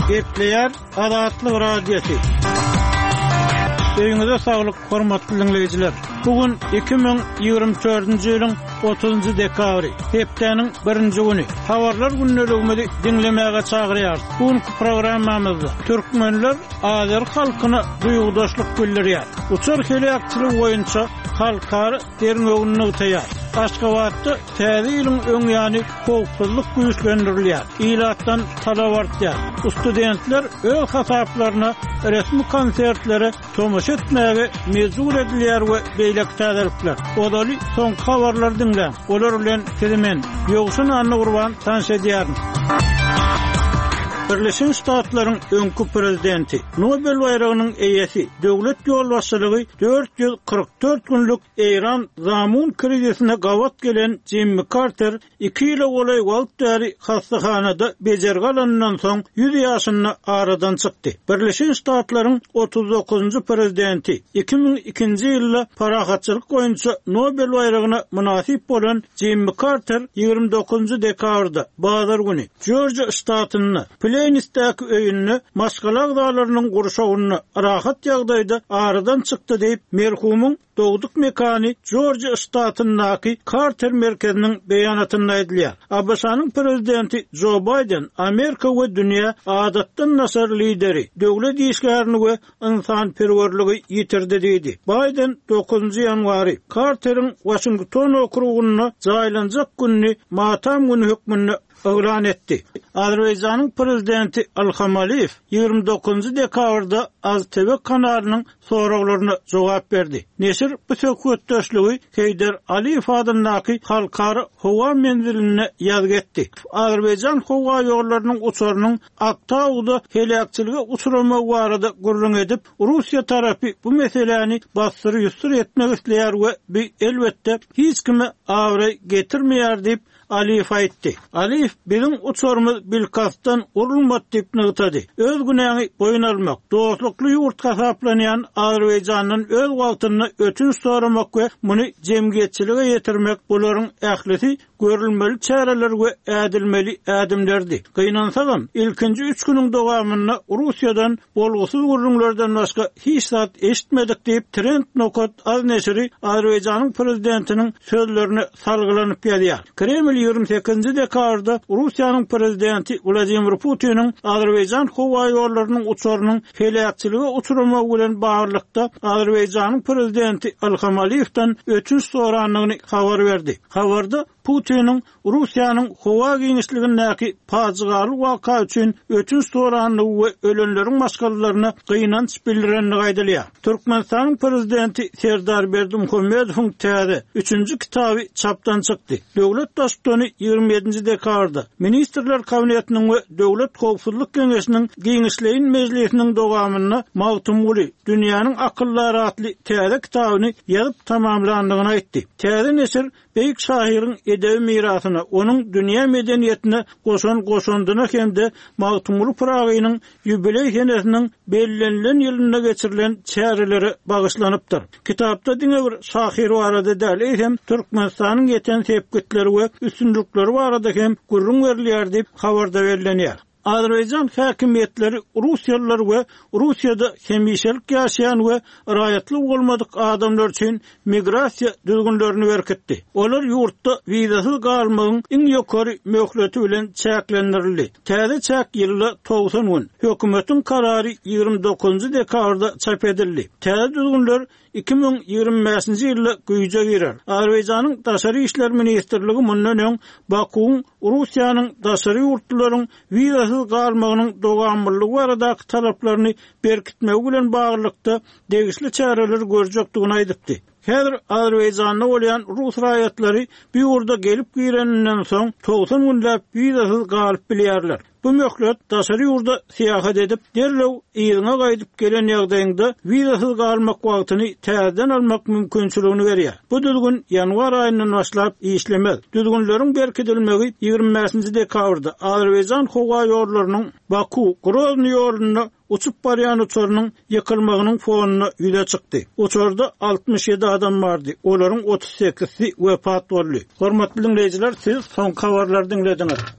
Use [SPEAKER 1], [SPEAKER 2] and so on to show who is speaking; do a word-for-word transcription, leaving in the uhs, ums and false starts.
[SPEAKER 1] Gepleyer Adatlyk radiosu. Öýüňize saglyk, hormatly dinleýijiler. Bugün iki bin ýygrimi dördünji ýylyň otuzunji dekabry, hepdeniň birinji güni. Habarlar günneligini dinlemäge çagyrýar. Bugünkü programmamyzda türkmenler Azeri halkyna duýgudaşlyk bildirýär. Uçur helakçylyk boýunça halkary derňögüni utaýar. Aşgabatda täze ýylyň öňýany howpsuzlyk güýçlendirilýär. Ilatdan talap artýar. Studentler öz hasaplaryna resmi konsertlere tomaşa etmäge mezur edilýär we beýlek täzelikler. Odaly soň habarlar dinlen. Olar bilen kelimen ýogşun anny gurban tanış edýär. Birleşen Ştatlaryň öňkü prezidenti, Nobel bayragynyň eýesi, döwlet ýolbaşçylygy dört ýüz kırk dört günlük Iran zamun krizisine gawat gelen Jimmy Carter iki ýyl bolay wagtary hastahanada bejergalandan soň yüz ýaşyny aradan çykdy. Birleşen Ştatlaryň otuz dokuzunji prezidenti iki bin ikinji ýylda parahatçylyk boýunça Nobel bayragyna munasip bolan Jimmy Carter ýygrimi dokuzunji dekabrda bazar güni Georgia ştatyny Plainistäki öýünni maşgalak dağlarynyň gurşawyny rahat ýagdaýda aradan çykdy diýip merhumyň dogduk mekany Georgia ştatyndaky Carter merkeziniň beýanatynda edilýär. A B S-nyň prezidenti Joe Biden Amerika we dünýä adatdan nasar lideri, döwlet işgärni we insanperwerligi ýitirdi diýdi. Biden dokuzunji ýanwary Carteriň Washington okrugyna jaýlanjak günni matam güni hökmüni elan etdi. Azerbaýjanyň prezidenti Ilham Aliýew ýygrimi dokuzunji dekabrda Az T V kanalynyň soraklaryna jogap berdi. Neşir bu söhbetdeşligi Heydar Aliýew adyndaky halkary howa menziline ýazg etdi. Azerbaýjan howa ýollarynyň uçurynyň Aktauda helakçylyga uçurma barada gurrun edip, Russiýa tarapy bu meseleni basdyry ýusur etmek isleýär we bu elbetde hiç kime awry getirmeýär diýip Aliýew aýtdy. Aliýew biziň uçurmyz bilkastan urulmat diýip nygtady. Öz günäni boyun almak, dostlukly ýurt hasaplanýan Azerbaýjanyň öz wagtyny ötünç soramak we muny jemgyýetçilige ýetirmek bolaryň ählisi görülmeli çäreler we ädilmeli ädimlerdi. Gynansaňam ilkinji üç güniň dowamyny Russiýadan bolgusyz gurrunlardan başga hiç zat eşitmedik diýip Trend Nokat az neşri Azerbaýjanyň prezidentiniň sözlerini salgylanyp ýazýar. Kreml ýygrimi sekizinji dekabrda Russiýanyň prezidenti Vladimir Putiniň Azerbaýjan howa ýollarynyň uçurynyň helakçylyga uçurmagy bilen baglykda Azerbaýjanyň prezidenti Ilham Aliýewden ötünç soranlygyny habar berdi. Habarda Putiniň Russiýanyň howa giňişligindäki pajygaly waka üçin ötünç soranlygy we ölenleriň maşgalaryna gynanç bildirenligi aýdylýar. Türkmenistanyň prezidenti Serdar Berdimuhammedowyň täze üçünji kitaby çapdan çykdy. Döwlet daşdany ýygrimi ýedinji dekabrda Ministrler Kabinetiniň we Döwlet Howpsuzlyk Geňeşiniň giňişleýin mejlisiniň dowamyna mawtumly dünýäniň akyllary atly täze kitabyny ýazyp tamamlandygyny aýtdy. Täze neşir beýik şahyryň edebi mirasyna, onuň dünýä medeniýetine goşan goşandyna hemde mawtumly Pragynyň ýübiley senesiniň bellenlen ýylyna geçirilen çäreleri bagyşlanypdyr. Kitapda diňe bir şahyr barada däl hem Türkmenistanyň ýeten sepgitleri we üstünlükleri barada hem gurrun berilýär diýip habarda berilýär. Azerbaýjan häkimetleri Russiýalılar we Russiýada hemişelik ýaşaýan we raýatly bolmadyk adamlar üçin migrasiýa düzgünlerini berkitdi. Olar ýurtda wizasyz galmagyň iň ýokary möhleti bilen çäklendirildi. Täze çäk ýyly togsan gün. Hökümetiň karary ýygrimi dokuzunji dekabrda çap edildi. Täze düzgünler iki bin ýygrimi beşinji ýylda güýje girer. Azerbaýjanyň daşary işler ministrligi mundan öň Bakuň Russiýanyň daşary ýurtlaryň wizasyz galmagynyň dowamlylygy baradaky talaplaryny berkitmek bilen baglykda degişli çäreler görjekdigini aýdypdy. Häzir Azerbaýjanda bolýan Rus raýatlary bu ýurda gelip gireninden soň togsan günläp wizasyz galyp bilýärler. Bu möhlet daşary ýurda syýahat edip derlew ýylyna gaýdyp gelen ýagdaýynda wizasyz galmak wagtyny täzeden almak mümkinçiligini berýär. Bu düzgün ýanwar aýyndan başlap işlemez. Düzgünleriň berkitilmegi ýygrimi beşinji dekabrda Azerbaýjan howa ýollarynyň Baku, Grozny ýoluna uçup barýan uçurynyň ýykylmagynyň fonuny ýüze çykdy. Uçurda altmış ýedi adam bardy. Olaryň otuz sekizsi wepat boldy. Hormatly dinleýijiler, siz soň habarlary dinlediňiz.